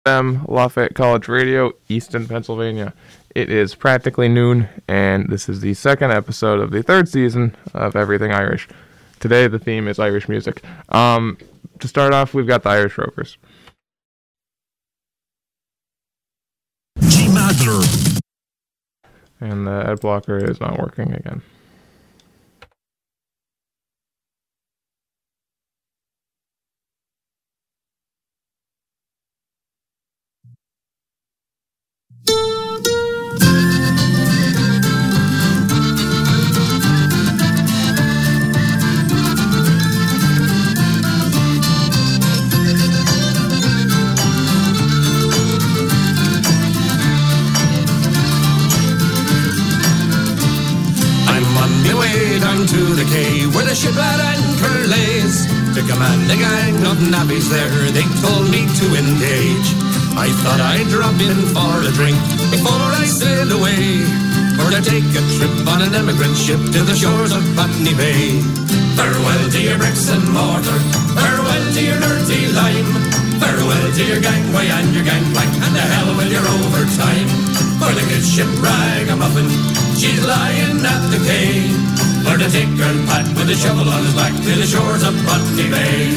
Lafayette College Radio, Easton, Pennsylvania. It is practically noon, and this is the second episode of the third season of Everything Irish. Today, the theme is Irish music. To start off, we've got the Irish Rovers. G. Madler. And the ad blocker is not working again. To the quay where the ship at anchor lays, to command a gang of navvies there they told me to engage. I thought I'd drop in for a drink before I sailed away, for to take a trip on an emigrant ship to the shores of Botany Bay. Farewell to your bricks and mortar, farewell to your dirty lime, farewell to your gangway and your gangplank, and to hell with your overtime. For the good ship Ragamuffin, she's lying at the quay, for to take her Pat with a shovel on his back to the shores of Botany Bay.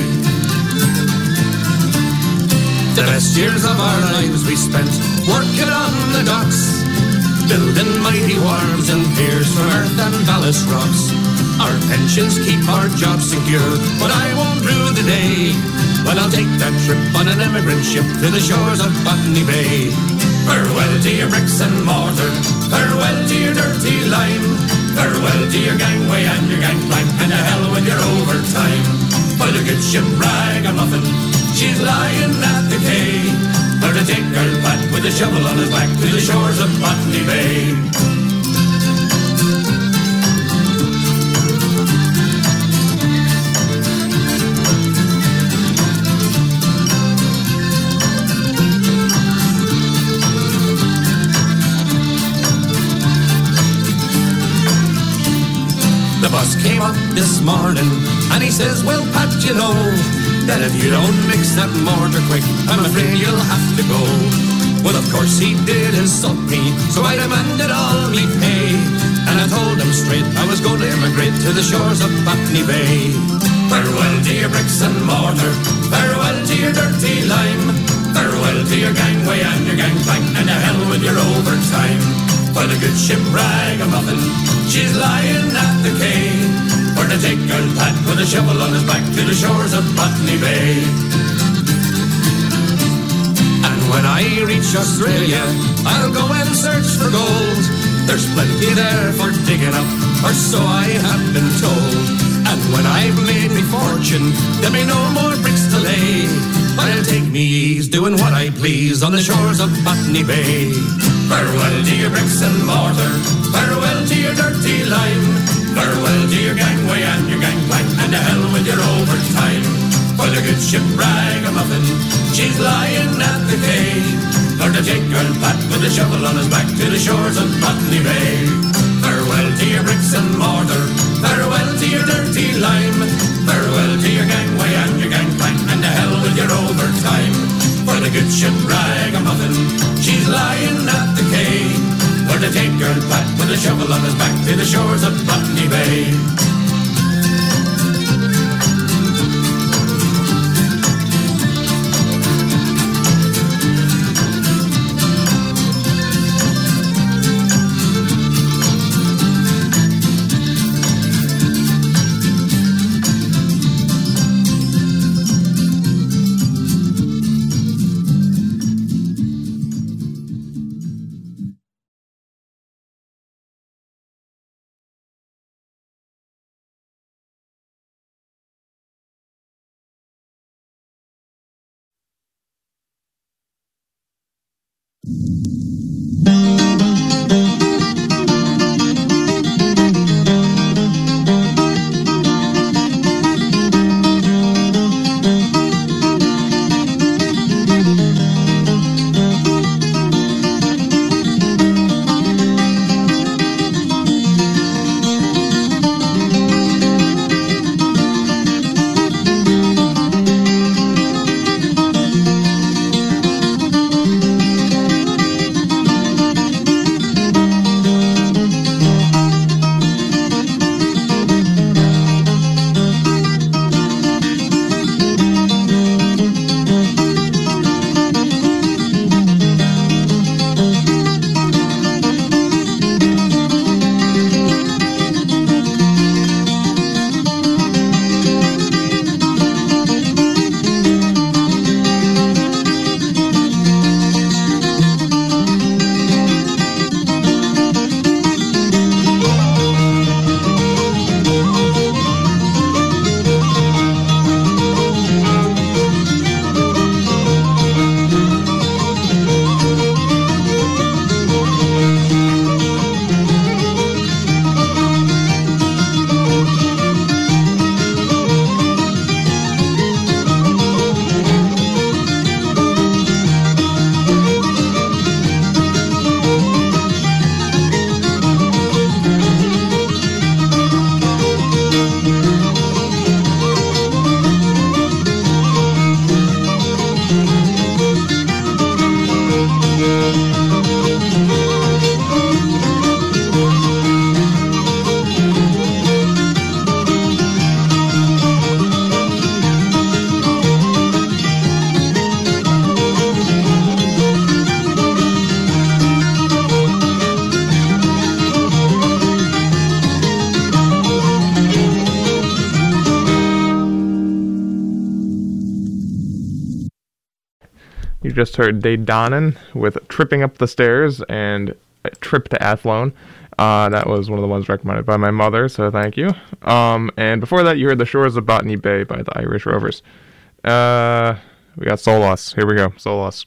The best years of our lives we spent working on the docks, building mighty wharves and piers from earth and ballast rocks. Our pensions keep our jobs secure, but I won't rue the day when I'll take that trip on an emigrant ship to the shores of Botany Bay. Farewell to your bricks and mortar, farewell to your dirty lime, farewell to your gangway and your gangplank, and to hell with your overtime. For the good ship Ragamuffin, she's lying at the quay, for to take her Pat with a shovel on his back to the shores of Botany Bay. The boss came up this morning and he says, well, Pat, you know that if you don't mix that mortar quick, I'm afraid you'll have to go. Well, of course he did insult me, so I demanded all me pay, and I told him straight I was going to immigrate to the shores of Botany Bay. Farewell to your bricks and mortar, farewell to your dirty lime, farewell to your gangway and your gangplank, and to hell with your overtime. For the good ship Ragamuffin, she's lying at the quay, for to take her Pat with a shovel on his back to the shores of Botany Bay. And when I reach Australia, I'll go and search for gold. There's plenty there for digging up, or so I have been told. And when I've made me fortune, there'll be no more bricks to lay, but I'll take me ease doing what I please on the shores of Botany Bay. Farewell to your bricks and mortar, farewell to your dirty lime, farewell to your gangway and your gangplank, and to hell with your overtime. For the good ship Ragamuffin, she's lying at the quay, for to take her Pat with a shovel on his back to the shores of Botany Bay. Farewell to your bricks and mortar, farewell to your dirty lime, farewell to your gangway and your gangplank, and to hell with your overtime. For the good ship Ragamuffin, she's lying at the quay, for to take her Pat with a shovel on his back to the shores of Botany Bay. just heard Dade Donnan with Tripping Up the Stairs and Trip to Athlone. That was one of the ones recommended by my mother, so thank you. And before that, you heard The Shores of Botany Bay by the Irish Rovers. We got Soul Loss. Here we go, Soul Loss.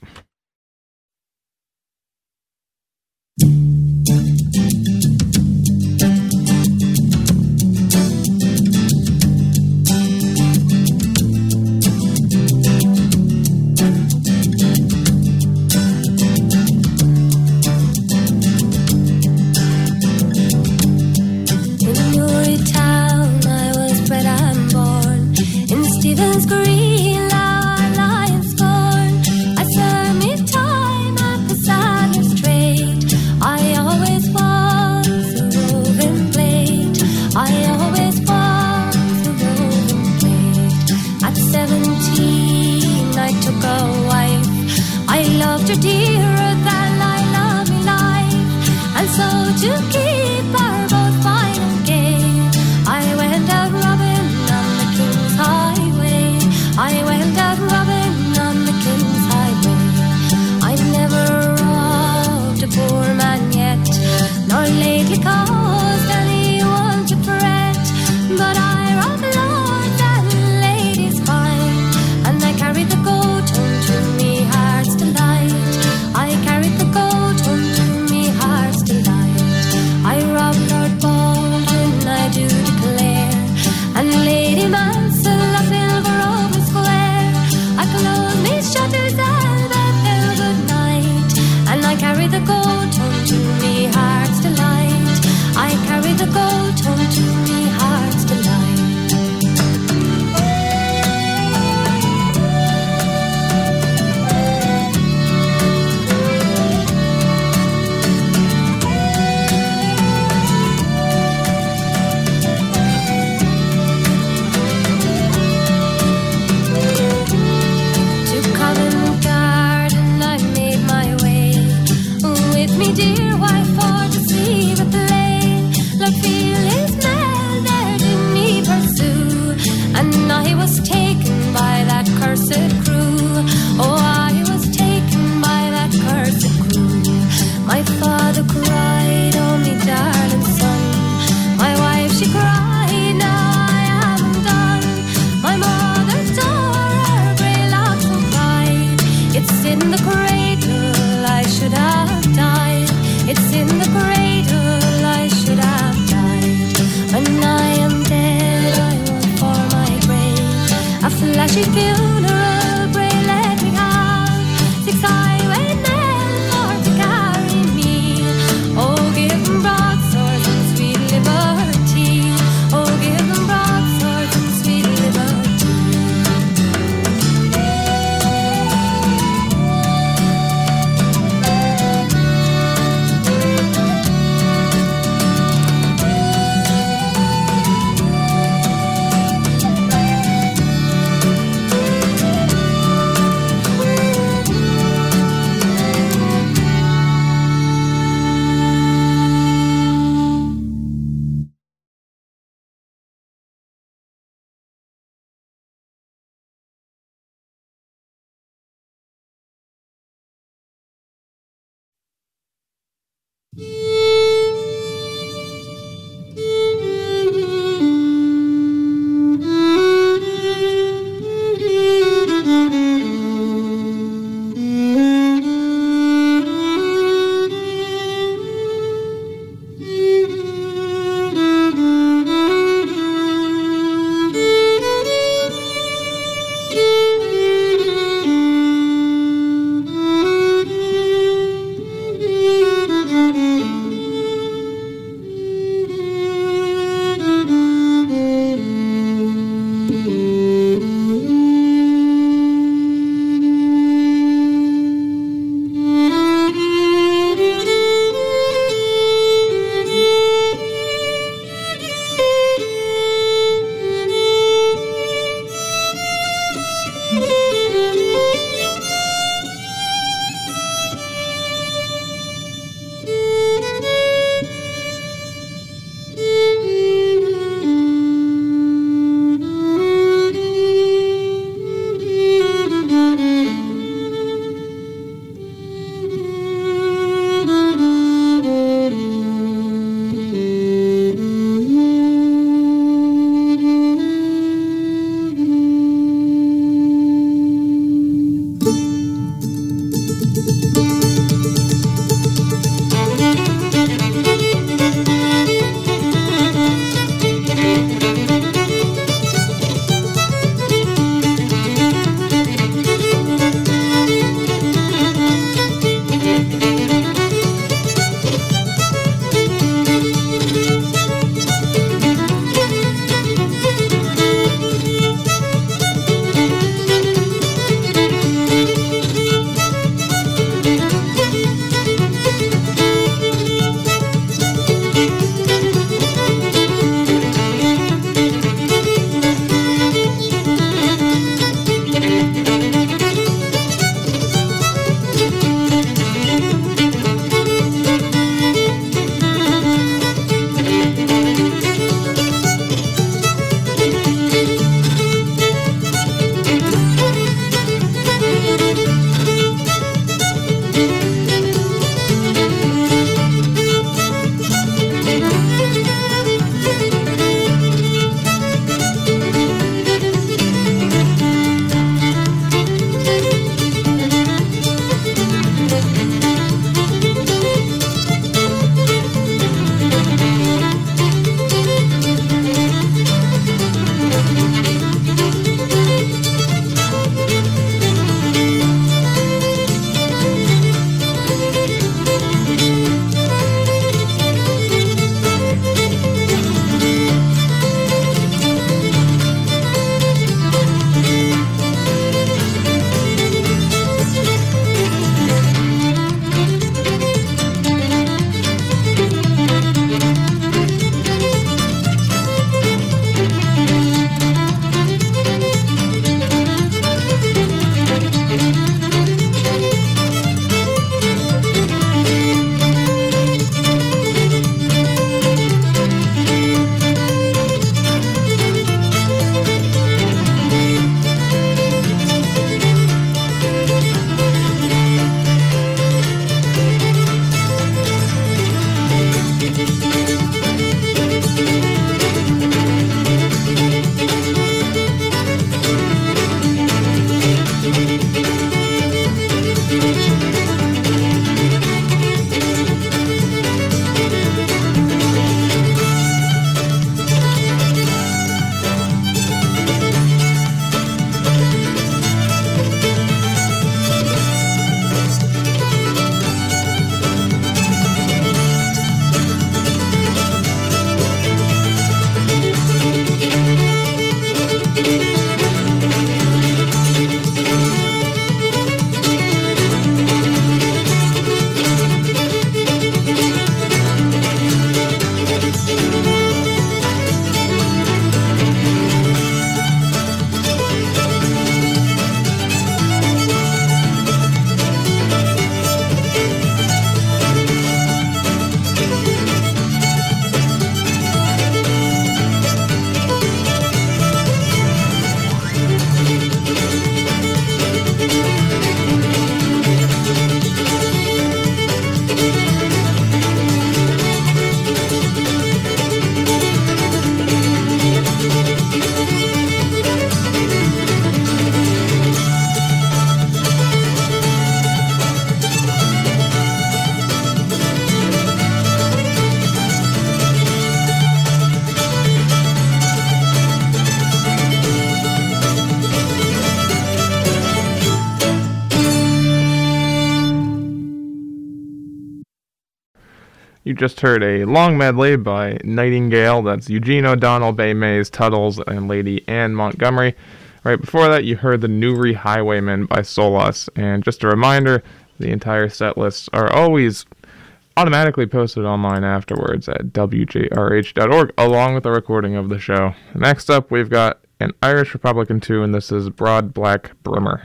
You just heard a long medley by Nightingale. That's Eugene O'Donnell, Bay Mays, Tuttles, and Lady Anne Montgomery. Right before that, you heard The Newry Highwaymen by Solas. And just a reminder, the entire set lists are always automatically posted online afterwards at wjrh.org, along with a recording of the show. Next up, we've got an Irish Republican tune, and this is Broad Black Brimmer.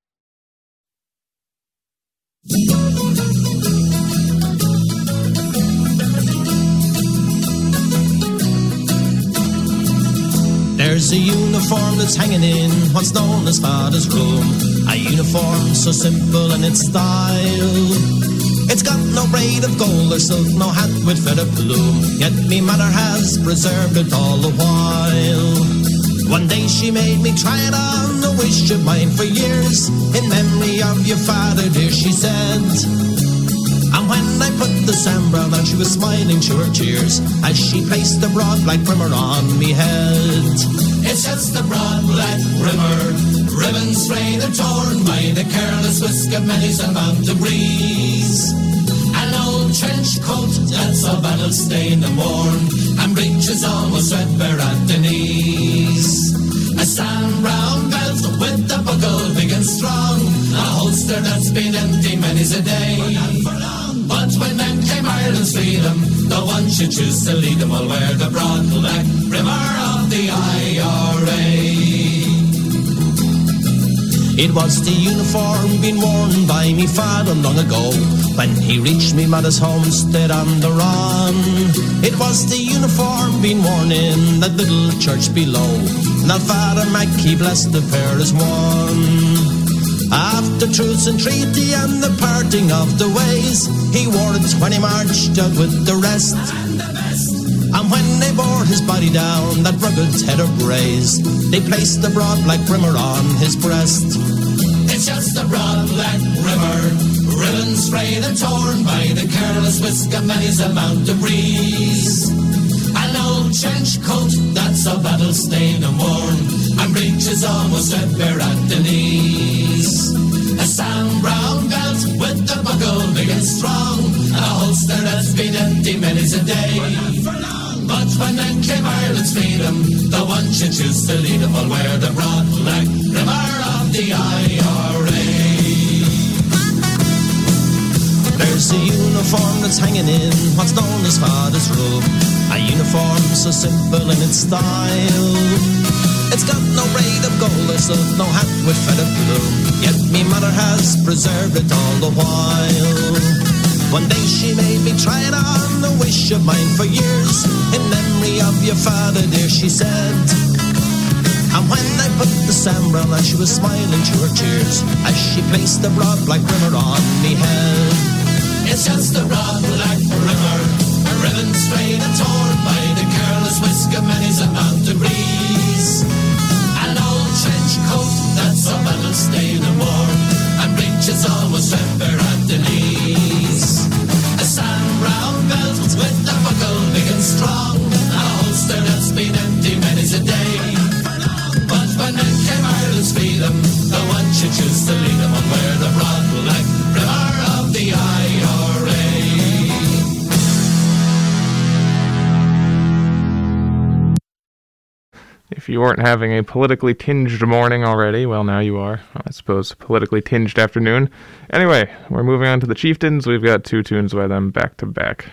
There's a uniform that's hanging in what's known as father's room. A uniform so simple in its style. It's got no braid of gold or silk, no hat with feather plume. Yet me mother has preserved it all the while. One day she made me try it on, a wish of mine for years. In memory of your father, dear, she said. And when I put the sambrown on, she was smiling through her tears as she placed the broad black brimmer on me head. It's just the broad black brimmer, ribbons frayed and torn by the careless whisk of many's amount of breeze. An old trench coat that's all battle-stained and worn, and breeches almost threadbare at the knees. A sand-brown belt with a buckle big and strong, a holster that's been empty many's a day. But when men came Ireland's freedom, the one should choose to lead them will wear the broad black brimmer of the IRA. It was the uniform been worn by me father long ago, when he reached me mother's homestead on the run. It was the uniform been worn in that little church below, now Father Mackey blessed the pair as one. After truce and treaty and the parting of the ways, he wore it when he marched out with the rest. And when they bore his body down that rugged heather braes, they placed the broad black brimmer on his breast. It's just the broad black brimmer, ribbons frayed and torn by the careless whisk of many's amount of breeze. An old trench coat that's all battle-stained and worn, and breeches almost threadbare at the knees. A sand-brown belt with a buckle big and strong, a holster that's been empty many's a day. But when then came Ireland's freedom, the one should choose to lead them will wear the broad black brimmer of the IRA. There's a uniform that's hanging in what's known as father's robe, a uniform so simple in its style. It's got no braid of gold or silk, no hat with feather plume, yet me mother has preserved it all the while. One day she made me try it on, a wish of mine for years. In memory of your father, dear, she said. And when I put the sambrown on, she was smiling through her tears as she placed the broad black brimmer on me head. It's just the broad black brimmer, a ribbon frayed and torn by the careless whisk of many's amount of breeze. An old trench coat that's all battle-stained and worn, and breeches almost threadbare at the knees. A sand-brown belt with a buckle big and strong, a holster that's been empty many's a day. But when then came Ireland's freedom, the one should choose to lead them will wear the broad black brimmer of the IRA. If you weren't having a politically tinged morning already, well, now you are. I suppose politically tinged afternoon. Anyway, we're moving on to the Chieftains. We've got two tunes by them back to back.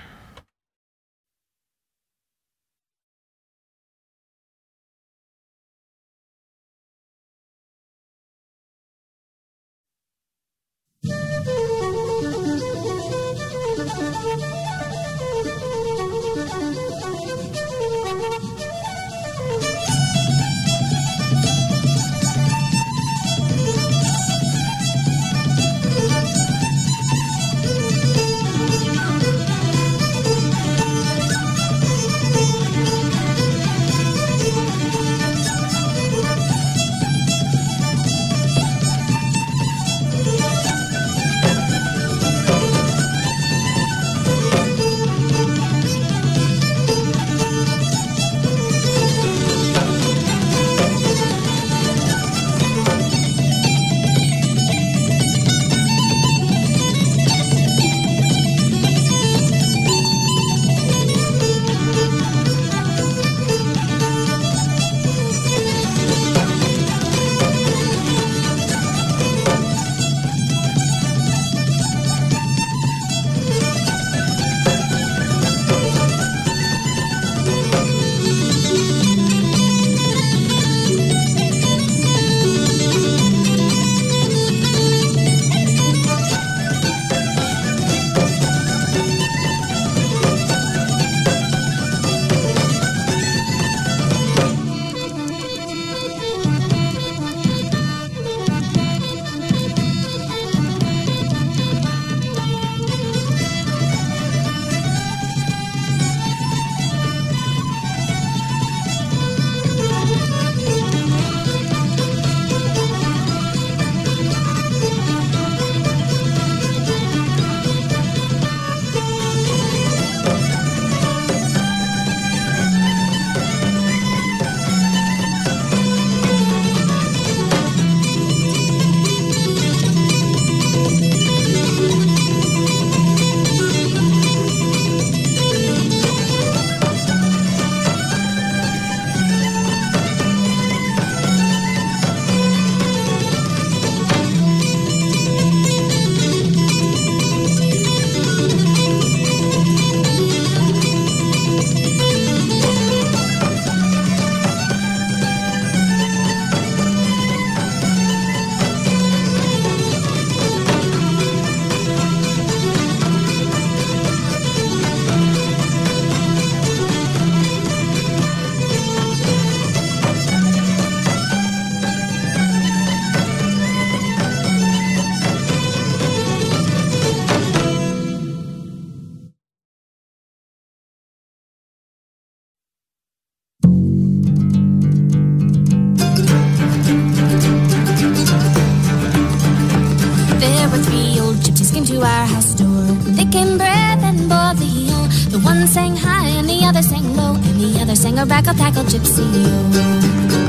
to our house door. They came brave and boldly, oh. The one sang high and the other sang low, and the other sang a rackle-tackle gypsy, oh.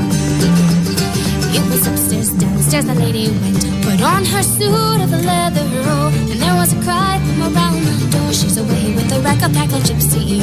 It was upstairs, downstairs the lady went, put on her suit of leather, oh. And there was a cry from around the door, she's away with the rackle-tackle gypsy,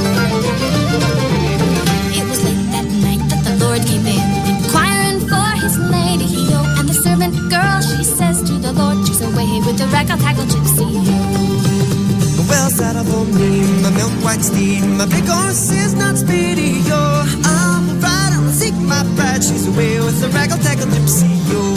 oh. It was late that night that the Lord came in, inquiring for his lady, oh. And the servant girl, she says to the Lord, she's away with the rackle-tackle gypsy, oh. Well, saddle for me, my milk white steed, my big horse is not speedy, yo. I'm a ride, I'm seek my bride, she's away with the rackle-tackle gypsy, yo.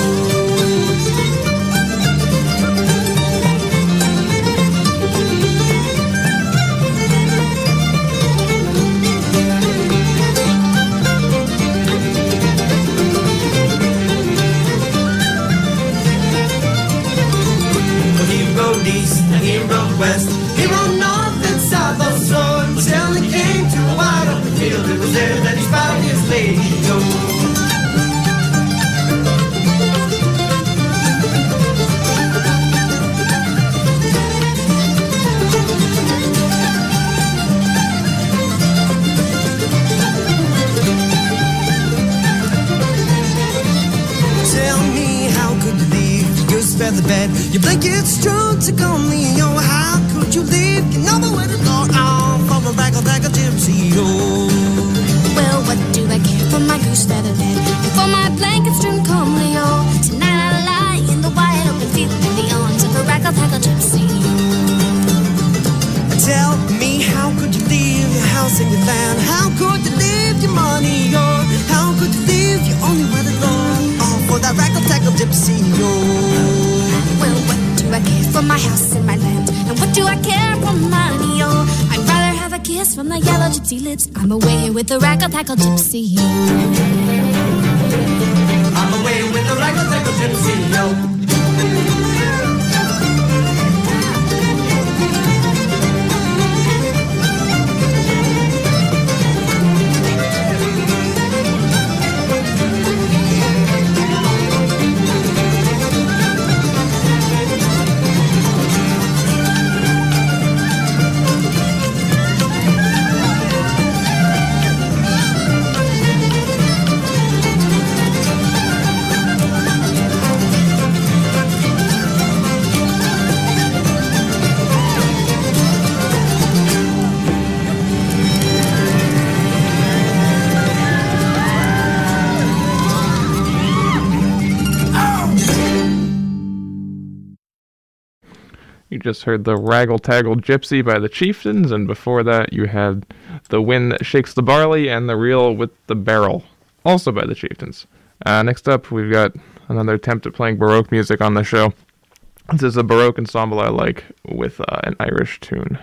Well, he rode east and he rode west, he rode north and south also, until he came to a wide open field. It was there that he found his lady, yo. Tell me, how could you leave your goose feather bed, your blanket strung to comely, yo? How could you leave? You know the way to go on from a rackle-tackle gypsy, yo. Well, what do I care for my goose feather bed and for my blanket strewn comely, oh? Tonight I lie in the wide open field in the arms of a rackle-tackle gypsy, Tell me, how could you leave your house and your land? How could you leave your money, yo? How could you leave your only wedded lord, all for that rackle-tackle gypsy, yo? Well, what do I care for my house and my land? And what do I care for money, oh? I'd rather have a kiss from the yellow gypsy lips. I'm away with the rackle-tackle gypsy, I'm away with the rackle-tackle gypsy, yo. You just heard the Raggle-Taggle Gypsy by the Chieftains, and before that you had The Wind That Shakes the Barley and The Reel with the Barrel, also by the Chieftains. Next up, we've got another attempt at playing Baroque music on the show. This is a Baroque ensemble I like with an Irish tune.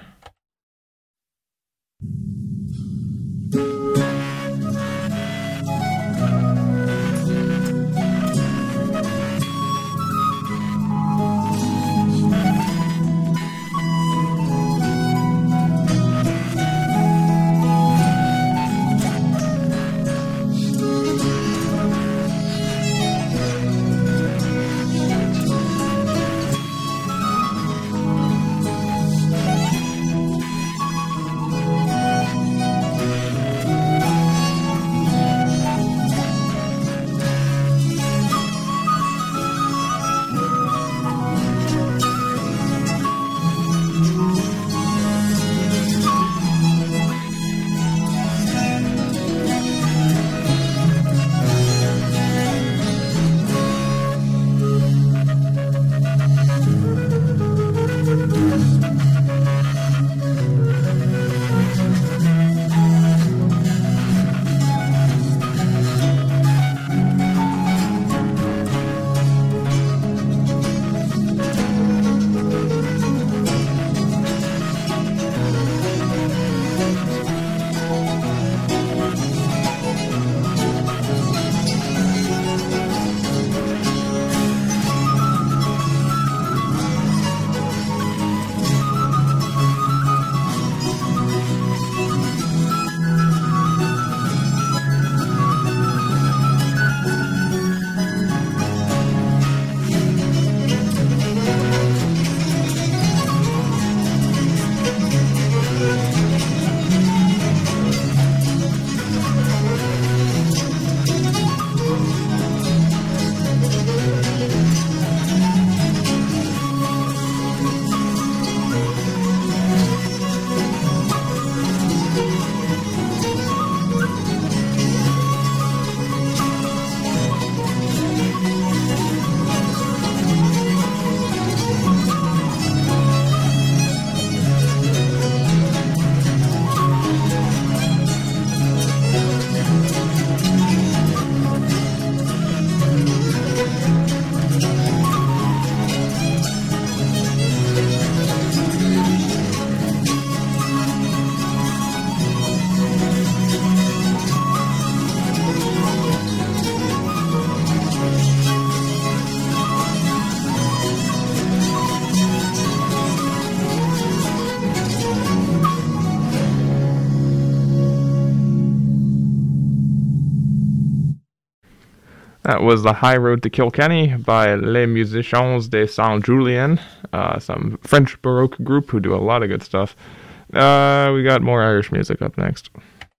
That was The High Road to Kilkenny by Les Musiciens de Saint-Julien, some French Baroque group who do a lot of good stuff. We got more Irish music up next.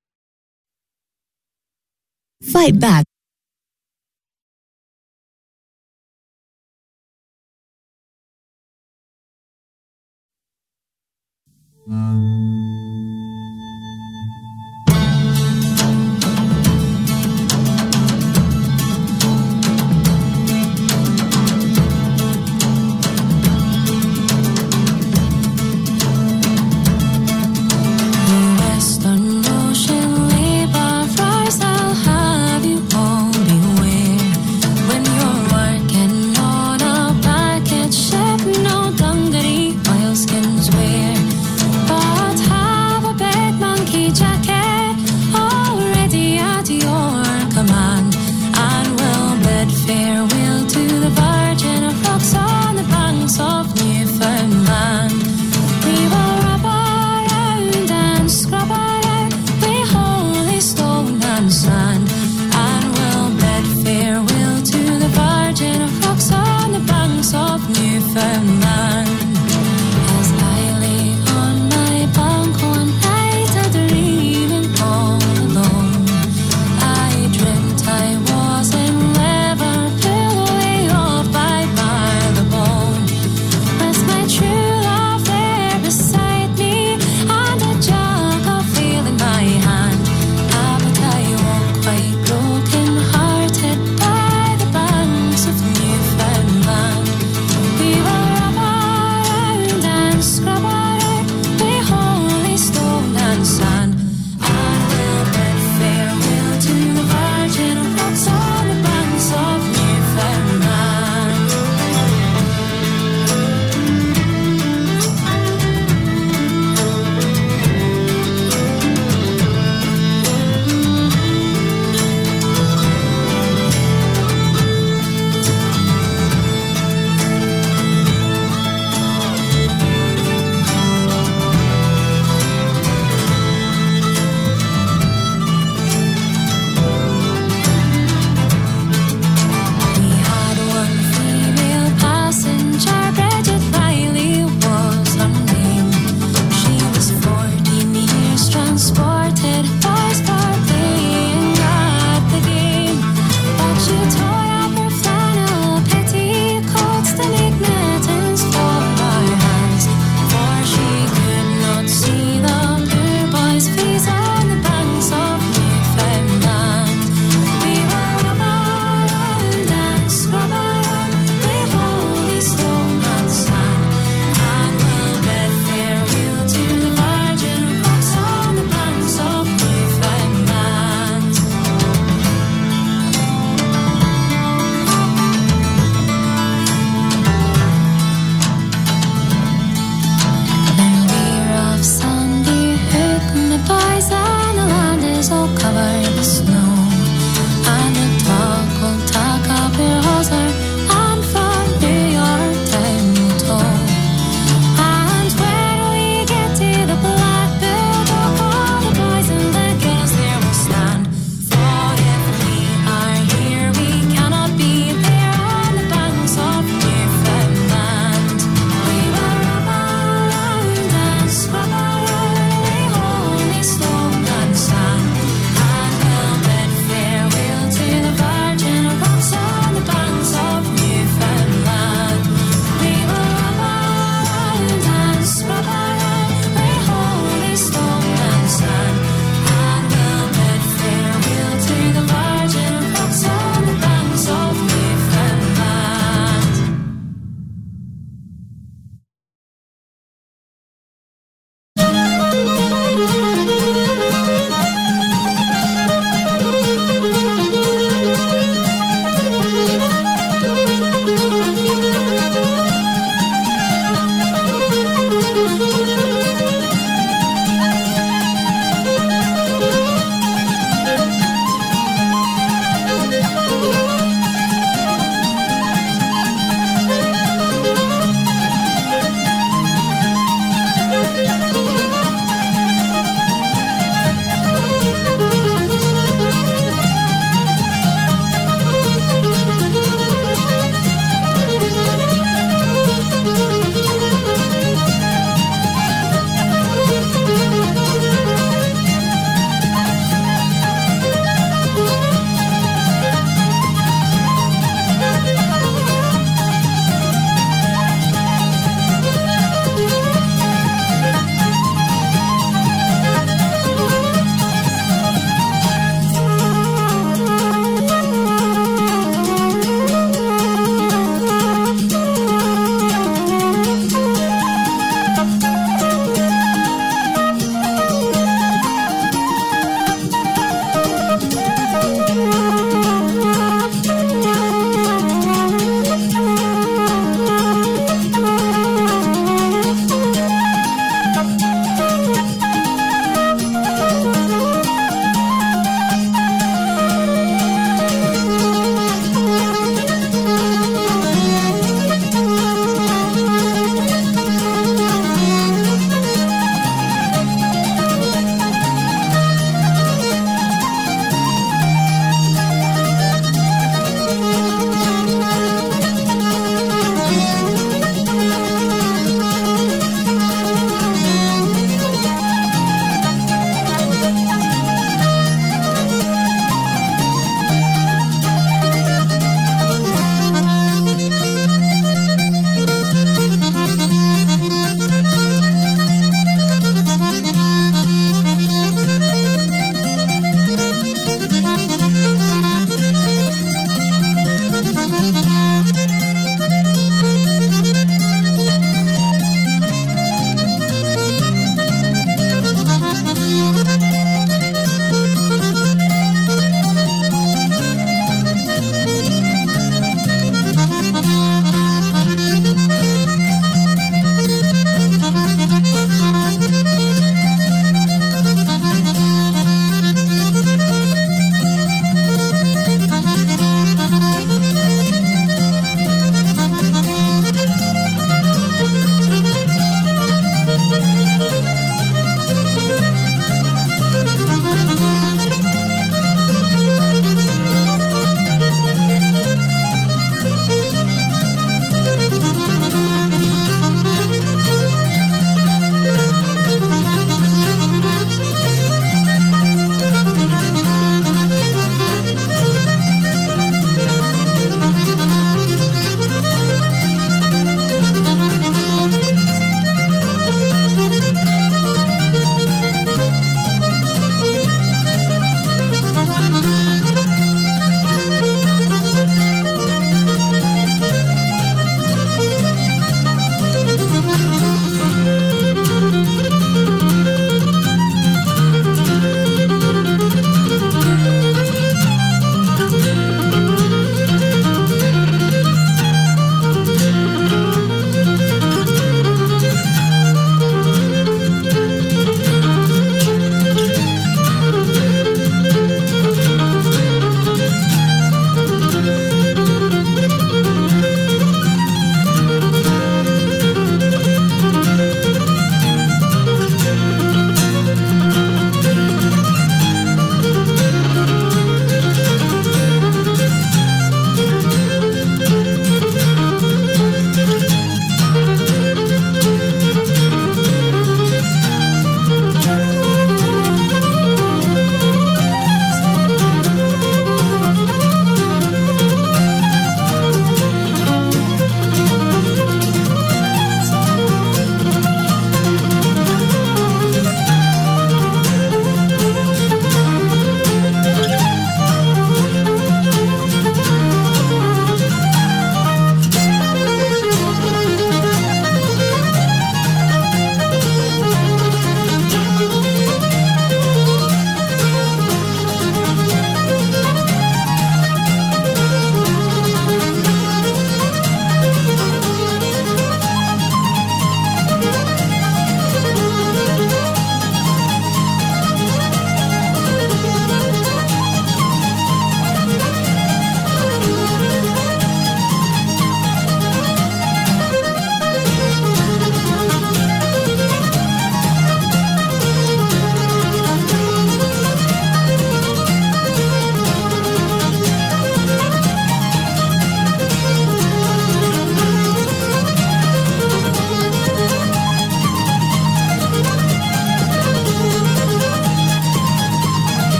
Fight back.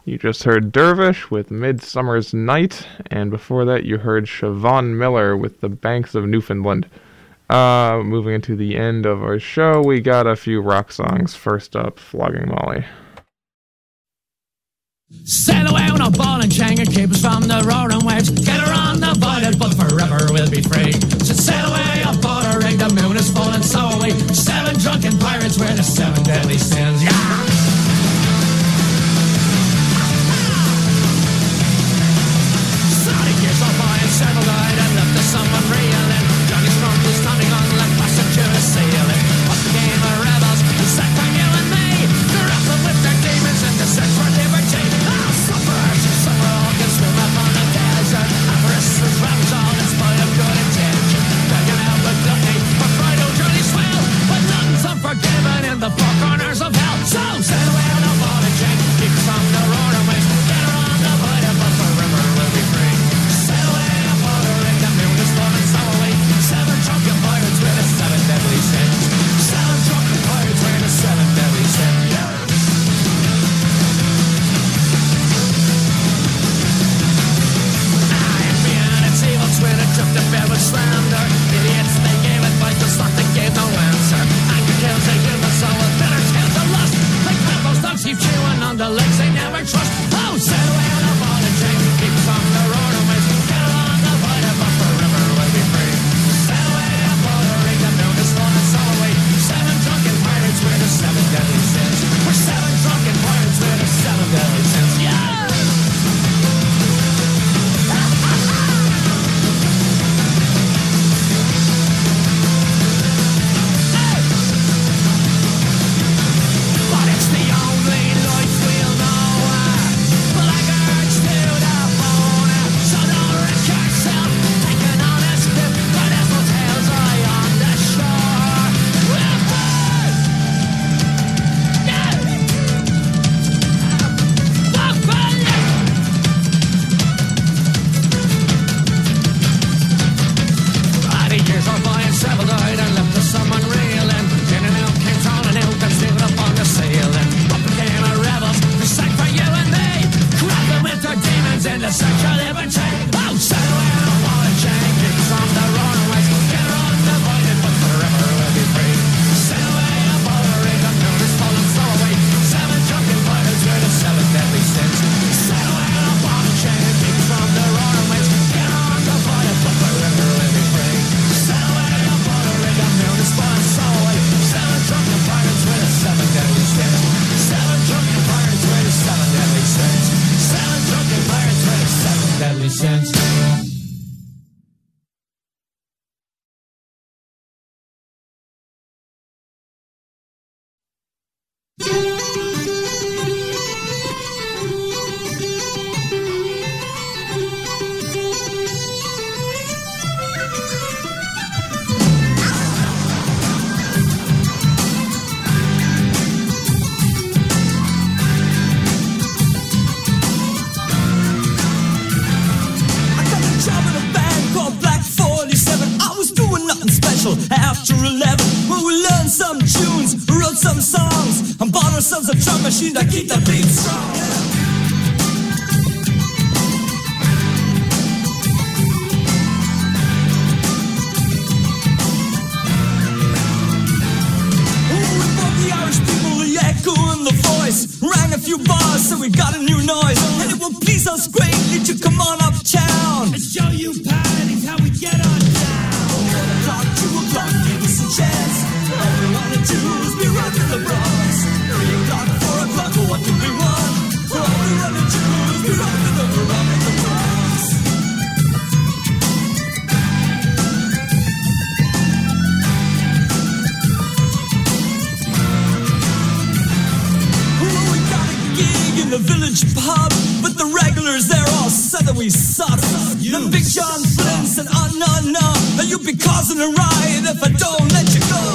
You just heard Dervish with Midsummer's Night, and before that you heard Siobhan Miller with The Banks of Newfoundland. Moving into the end of our show, we got a few rock songs. First up, Flogging Molly. Sail away on a ball and chain and keep us from the roaring waves. Get her on the voided, but forever we'll be free. So sail away aboard a rig, the moon is full and so are we. 7 drunken pirates, we're the 7 deadly sins, yeah! Sonic years on by and several died and left us someone reeling. Johnny Storm was standing on the passenger ceiling. What the game of rebels, the sack for you and me. They're up with their demons and the search for liberty. Suffer all can swim up on the desert. Avarice ravage all in spite of good intention. Begging out with gluttony for pride, oh journey swell. But nothing's unforgiven in the four corners of hell. So sail away on a ball and chain, keep from the roaring waves. Get her on the void, but forever we'll be free. Sail away aboard a rig, the moon is full and so are we. 7 drunken pirates with the 7 deadly sins. 7 drunken pirates with the 7 deadly sins, yeah. When it took the bed with slander, idiots they gave advice, just like they gave no answer. Anger kills a human soul with bitter tales of lust. Like peppers, dogs keep chewing on the legs they never trust. Oh, sail away on a ball and chain, keep from the roaring waves. Get along the void, but forever we'll be free. Sail away aboard a rig, the moon is full and so are we. 7 drunken pirates, we're the 7 deadly sins. We're 7 drunken pirates, we're the 7 deadly sins. Yeah! After 11, when we learned some tunes, wrote some songs, and bought ourselves a drum machine to keep the beat strong. We brought the Irish people the echo and the voice, rang a few bars so we got a new noise, and it will please us greatly to come on uptown and show you parties how we get on down. 1 o'clock, 2 o'clock, give us a chance. All we wanna do is be rocking the Bronx. 3 o'clock, 4 o'clock, what do we want? All we wanna do is be rocking the Bronx. Well, we got a gig in the village pub, but the regulars there all said that we suck. The Big John Flynn said, oh no, that you'll be causing a riot if I don't let you go.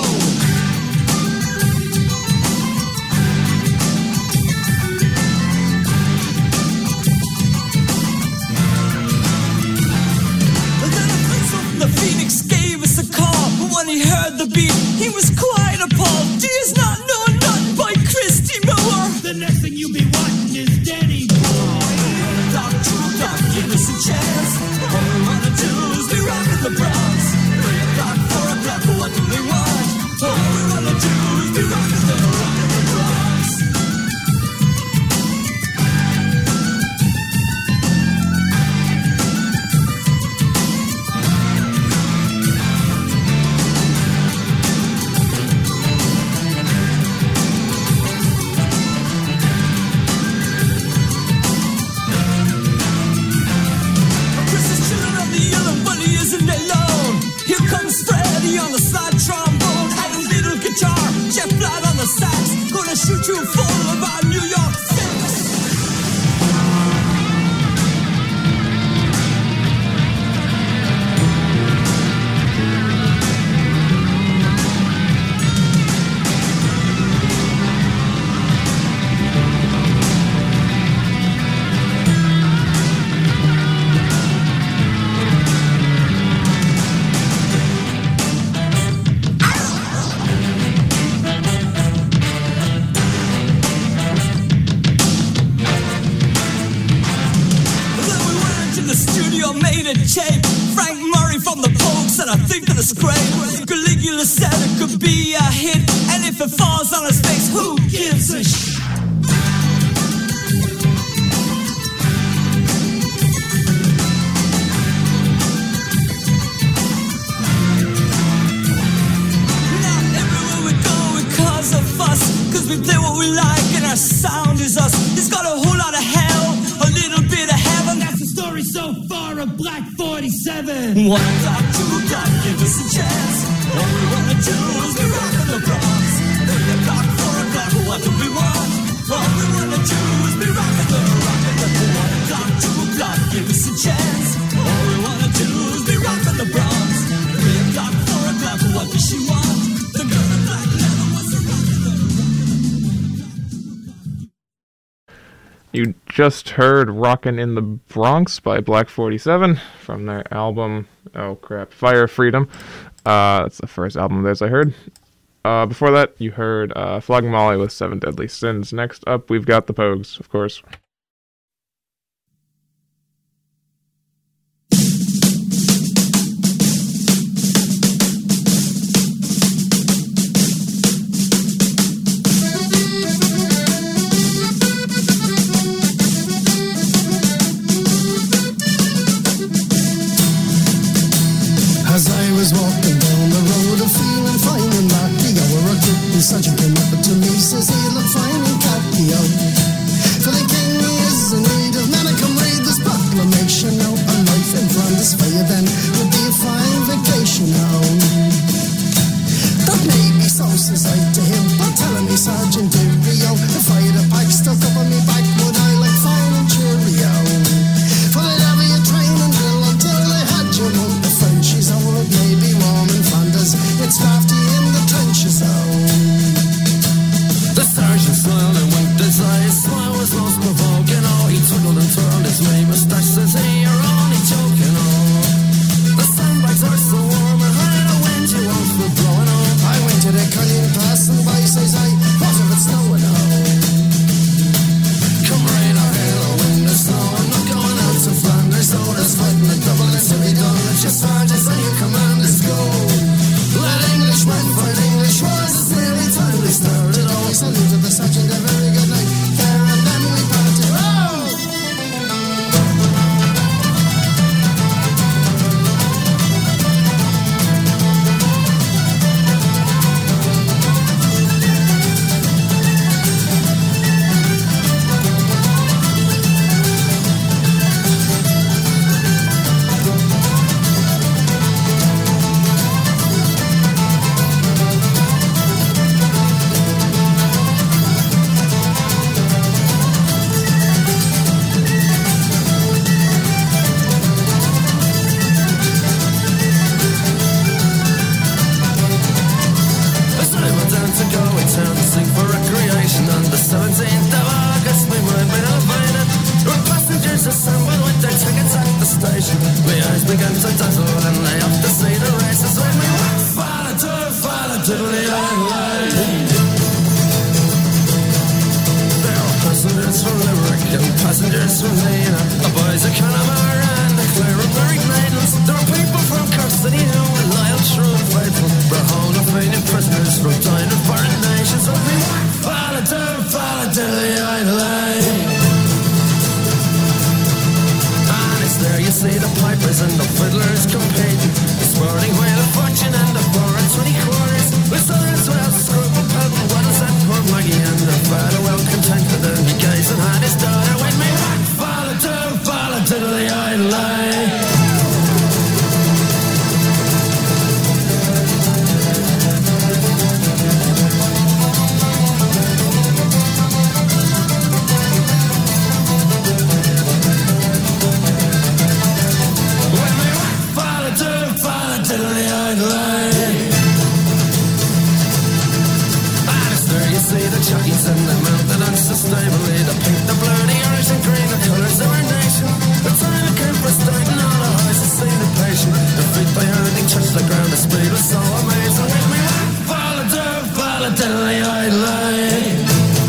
And then a principal from the Phoenix gave us a call, but when he heard the beat, he was quite appalled. He has not known nothing by Christy Moore. The next thing you'll be watching is Danny Boy. shoot you full of our New York famous. Frank Murray from the Pogues said I think that it's great. Caligula said it could be a hit, and if it falls on his face, who gives a shit? Not everywhere we go it cause a fuss, cause we play what we like and our sound is us. It's got a whole lot of hell, a little bit of heaven. That's the story so far of Black 47. 1 o'clock, 2 o'clock, give us a chance. All we wanna do is be rockin' the Bronx. 3 o'clock, 4 o'clock, what do we want? All we wanna do is be rockin' the 1 o'clock, 2 o'clock, give us a chance. All we wanna do is be rockin' the Bronx. 3 o'clock, 4 o'clock, what does she want? The girl in black leather wants to rockin' the. You just heard Rockin' in the Bronx by Black 47 from their album, Fire Freedom. That's the first album of theirs I heard. Before that, you heard Flogging Molly with 7 Deadly Sins. Next up, we've got the Pogues, of course. As I was walking down the road, I'm feeling fine and lucky. Our kitten sergeant came up to me, says he look fine and cocky. For the king is in need of men, I come read this proclamation now. A life in Flanders fire then would be a fine vacation now. That may be so, says I to him, but telling me Sergeant Derio, the fire pack stuck up on me back, would I like fine and cheerio? For they'd have you train and drill until they had you on the Frenchies. Oh, it may be warm in Flanders, it's crafty in the trenches, The sergeant smiled and winked his eyes, smile was most provoking, he twirled and twirled his wee moustache, says he, you're only joking, The sandbags are so warm and high, the wind you won't be blowing, I went to the Cullion passing by, says I, what if it's snowing, Come rain or hail or wind or snow, I'm not going out to Flanders, there's fighting the double, it's to be done, it's your sergeants and your commanders go. Let Englishmen fight English wars, it's nearly time we started. I saluted the sergeant, a very good night, there and then we parted. see the giants and the mountain unsustainably. The pink, the blue, the orange and green, the colours of our nation. The time came for us starting all our eyes to see the patient. The feet by hurting touched the ground, the speed was so amazing. When we went, fall till the eye line.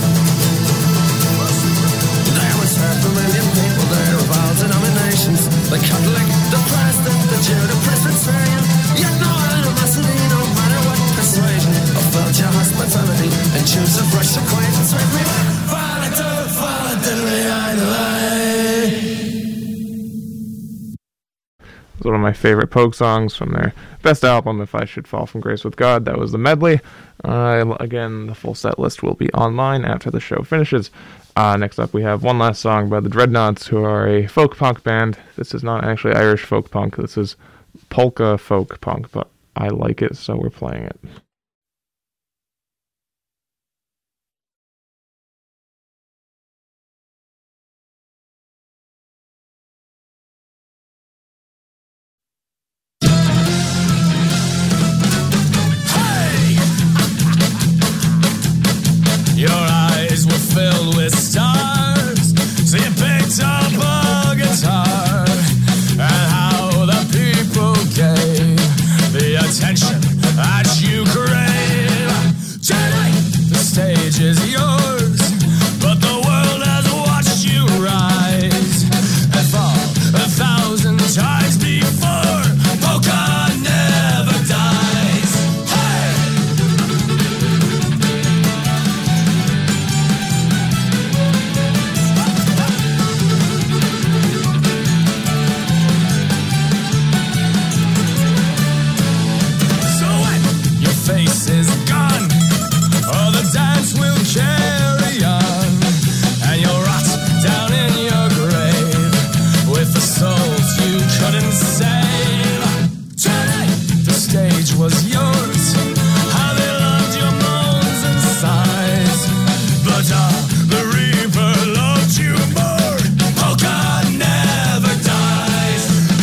There was 500,000 people there of all denominations. The Catholic, the Protestant, the Jew, the Presbyterian. Yet no animosity, no matter what persuasion. I felt your hospitality and choose a fresh acquaintance with me. Fall till the eye line. It's one of my favorite Pogue songs from their best album, If I Should Fall from Grace with God. That was the medley. Again, the full set list will be online after the show finishes. Next up, we have one last song by the Dreadnoughts, who are a folk punk band. This is not actually Irish folk punk. This is polka folk punk, but I like it, so we're playing it. Your eyes were filled with stars, so you picked up a guitar, and how the people gave the attention that you crave. Tonight, the stage is yours, but the world has watched you rise and fall 1,000 times before. Polka never dies. Hey! So when your face is gone, oh, the dance will carry on, and you'll rot down in your grave with the souls you couldn't save. Tonight, the stage was yours. How they loved your moans and sighs, but the Reaper loved you more. Polka never dies.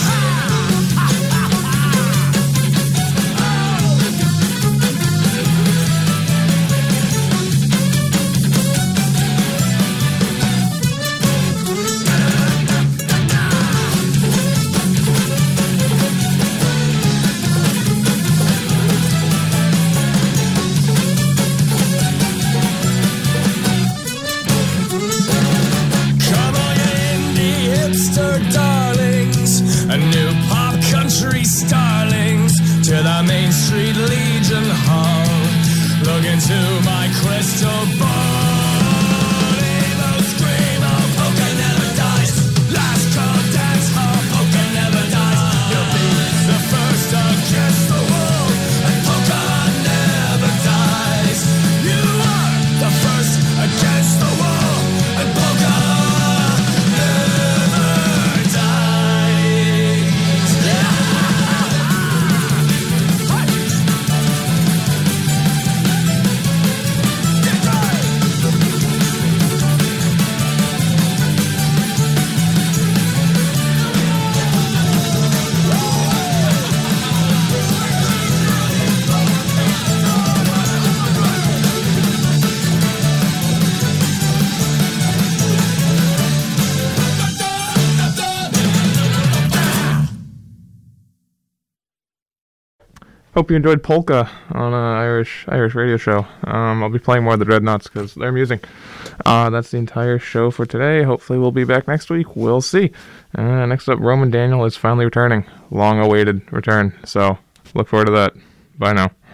Come on, you indie hipster darlings, and new pop country starlings, to the Main Street Legion Hall. Look into my crystal ball. Emo screamo, polka never dies. Last call dance hall, polka never dies. You'll be the first against the wall, and polka never dies. You are the first against the wall, and polka never dies. Hope you enjoyed polka on an Irish radio show. I'll be playing more of the Dreadnoughts because they're amusing. That's the entire show for today. Hopefully we'll be back next week. We'll see. Next up, Roman Daniel is finally returning. Long-awaited return. So look forward to that. Bye now.